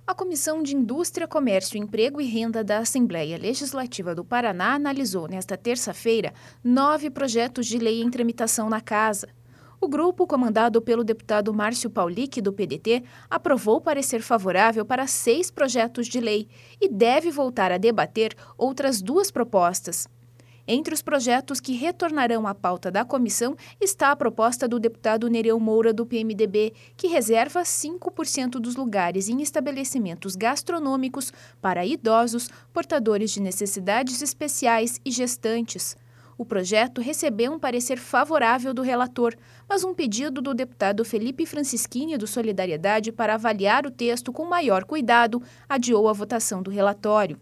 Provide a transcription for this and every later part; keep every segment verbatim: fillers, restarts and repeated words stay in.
A Comissão de Indústria, Comércio, Emprego e Renda da Assembleia Legislativa do Paraná analisou nesta terça-feira nove projetos de lei em tramitação na Casa. O grupo, comandado pelo deputado Márcio Paulic, do P D T, aprovou parecer favorável para seis projetos de lei e deve voltar a debater outras duas propostas. Entre os projetos que retornarão à pauta da comissão está a proposta do deputado Nereu Moura, do P M D B, que reserva cinco por cento dos lugares em estabelecimentos gastronômicos para idosos, portadores de necessidades especiais e gestantes. O projeto recebeu um parecer favorável do relator, mas um pedido do deputado Felipe Francischini, do Solidariedade, para avaliar o texto com maior cuidado, adiou a votação do relatório.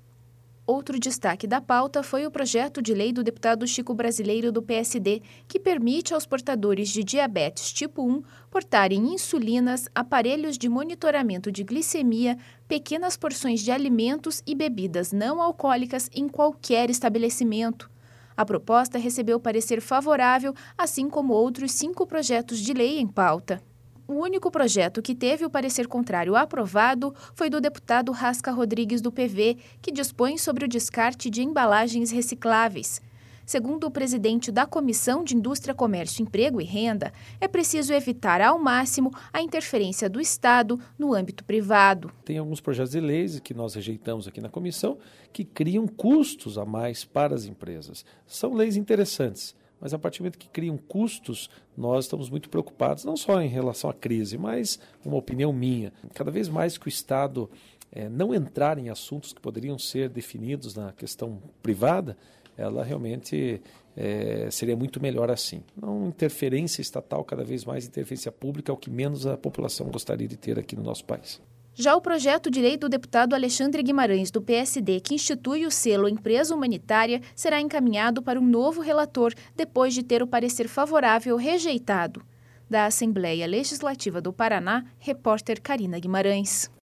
Outro destaque da pauta foi o projeto de lei do deputado Chico Brasileiro, do P S D, que permite aos portadores de diabetes tipo um portarem insulinas, aparelhos de monitoramento de glicemia, pequenas porções de alimentos e bebidas não alcoólicas em qualquer estabelecimento. A proposta recebeu parecer favorável, assim como outros cinco projetos de lei em pauta. O único projeto que teve o parecer contrário aprovado foi do deputado Rasca Rodrigues, do P V, que dispõe sobre o descarte de embalagens recicláveis. Segundo o presidente da Comissão de Indústria, Comércio, Emprego e Renda, é preciso evitar ao máximo a interferência do Estado no âmbito privado. Tem alguns projetos de leis que nós rejeitamos aqui na comissão que criam custos a mais para as empresas. São leis interessantes. Mas a partir do momento que criam custos, nós estamos muito preocupados, não só em relação à crise, mas uma opinião minha. Cada vez mais que o Estado é, não entrar em assuntos que poderiam ser definidos na questão privada, ela realmente é, seria muito melhor assim. Não interferência estatal, cada vez mais interferência pública é o que menos a população gostaria de ter aqui no nosso país. Já o projeto de lei do deputado Alexandre Guimarães, do P S D, que institui o selo Empresa Humanitária, será encaminhado para um novo relator, depois de ter o parecer favorável rejeitado. Da Assembleia Legislativa do Paraná, repórter Carina Guimarães.